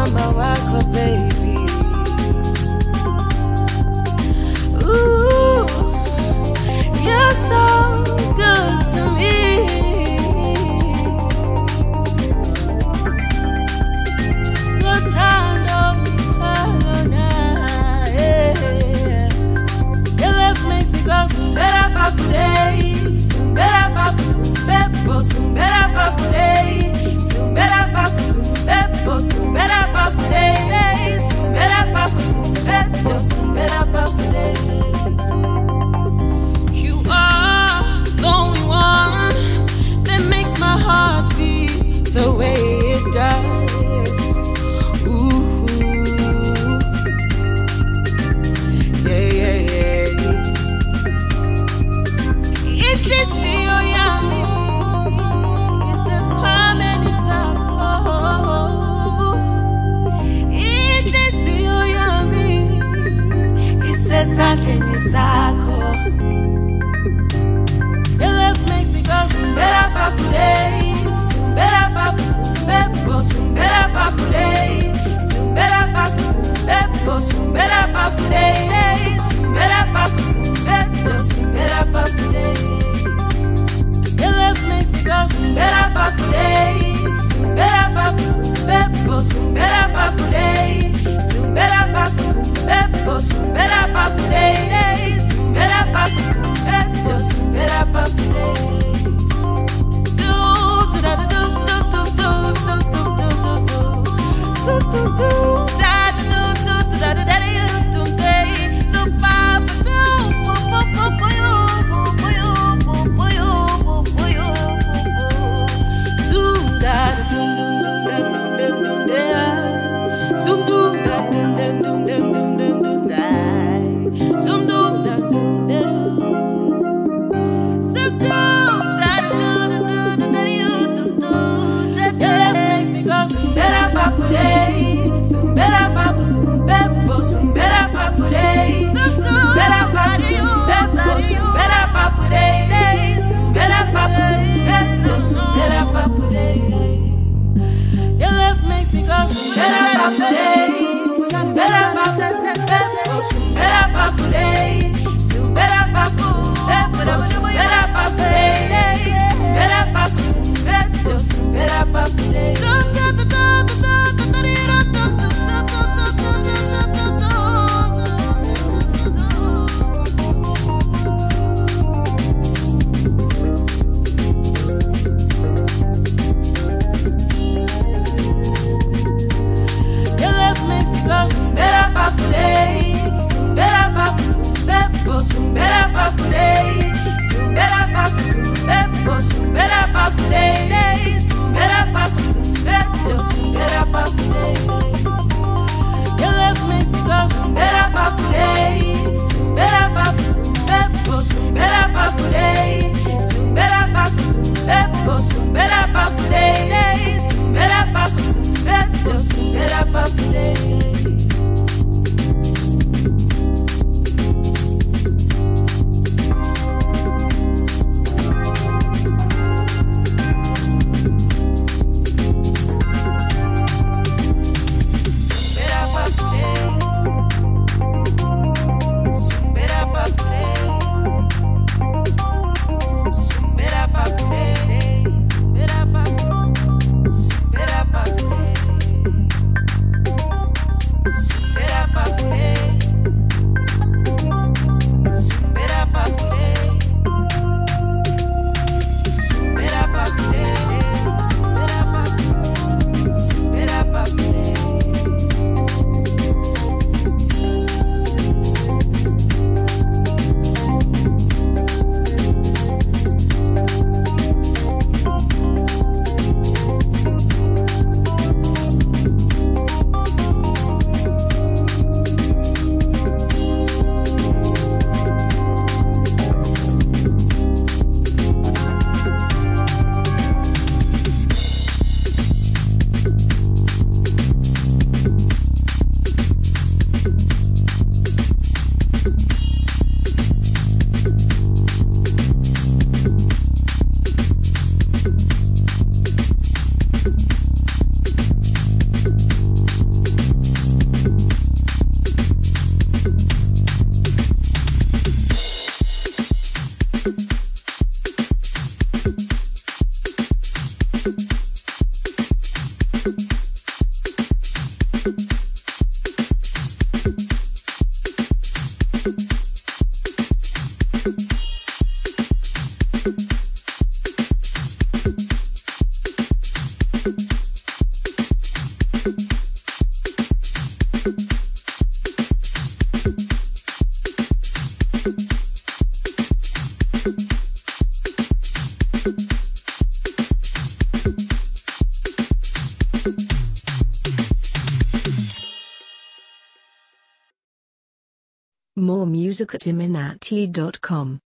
mama wako baby. Ooh, you're so good to me. Lotando, your love makes me go better papuday, better papu, better papuday, better papu, better papuday, better papu, better papuday. You are the only one that makes my heart beat the way it does. Ooh, yeah, yeah, yeah. If this is your yummy, it says come and it's a close. If this is your yummy, it says something is a close. Your love makes me go better papuday, better papu, better papuday, better papu, better papuday, better papu, better papuday. Your love makes me go better papuday, better papu, better papuday, better papu, better papuday, better papu, better papuday. More music at iminati.com.